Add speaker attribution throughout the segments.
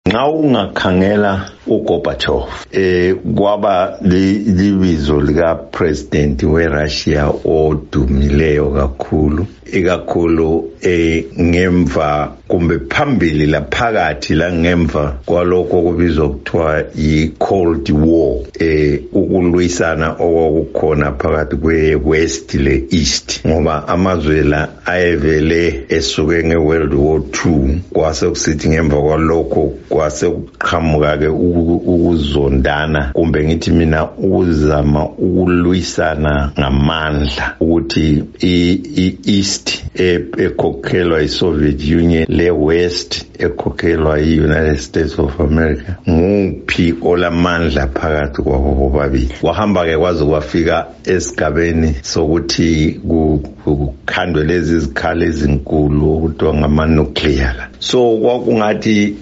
Speaker 1: Nxa ungakhangela uGorbachev kwaba libizo lika president weRussia odumileyo kakhulu ikakhulu ngemva kumbe phambili laphakathi la ngemva kwalokho okubizwa kuthiwa yi-Cold War ukulwisana okwakukhona phakathi kwe-West le-East ngoba amazwe la ayevele esuke nge-World War II kwase kusithi ngemva kwalokho kwase kuqhamuka-ke ukuzondana kumbe ngithi mina ukuzama ukulwisana ngamandla ukuthi i-East ekhokhelwa yi-Soviet Union le-West ekhokhelwa yi-United States of America nguphi olamandla phakathi kwabo bobabili. Kwahamba-ke kwaze kwafika esigabeni sokuthi kukhandwe lezi zikhali ezinkulu okuthiwa ngama-nuclear. So kwakungathi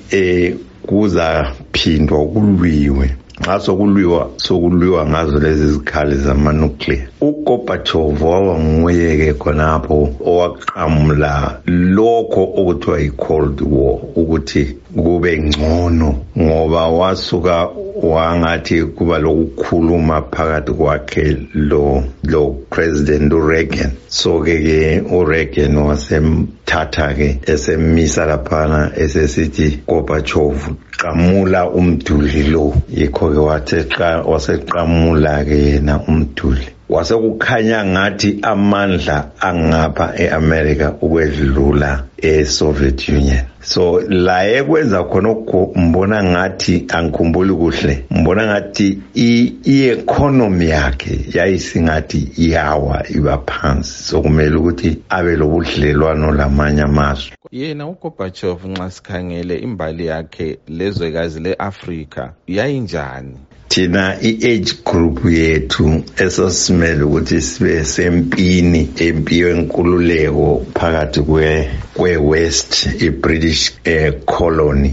Speaker 1: kuzaphindwa kulwiwe. Nxa sokulwiwa ngazo lezi zikhali zama-nuclear. uGorbachev waba nguye-ke khonapho owaqamula lokho okuthiwa yi-Cold War ukuthi kube ngcono ngoba wasuka wangathi kuba lokukhuluma phakathi kwakhe lo President uReagan. So-ke uReagan wasemthatha-ke esemisa laphana esesithi Gorbachev qamula umduli lo. Yikho-ke waseqamula-ke yena umduli. Wasekukhanya ngathi amandla angapha e-America ukwedlula e-Soviet Union. So la ekwenza khonokho mbona ngathi angikhumbuli kuhle mbona ngathi i-economy yakhe yayisingathi iyawa iba phansi sokumele ukuthi abe lobudlelwano lamanye amazwe.
Speaker 2: Yena uGorbachev nxa sikhangele imbali yakhe lezwekazi le-Afrika yayinjani?
Speaker 1: Thina i-age group yethu esasimele ukuthi sibe sempini yenkululeko phakathi kwe-West i-British colony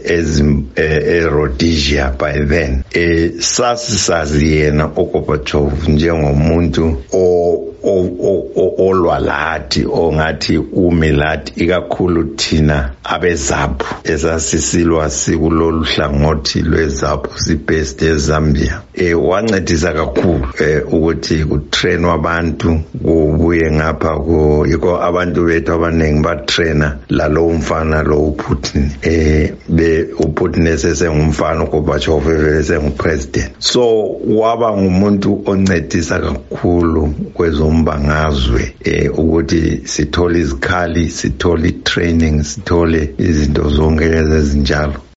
Speaker 1: e-Rhodesia by then. Sazi yena uGorbachev njengomuntu olwalathi ongathi umilathi ikakhulu thina abeZAPU esasisilwa sikulolu hlangothi lweZAPU sibased eZambia. Wancedisa kakhulu ukuthi kutrainwa abantu kubuye ngapha yikho abantu bethu abaningi batraina lalo mfana lo uPutin uPutin esengumfana uGorbachev vele sengupresident. So waba ngumuntu oncedisa kakhulu kwezombangazwe ukuthi sithole izikhali sithole training sithole izinto zonke ezinjalo.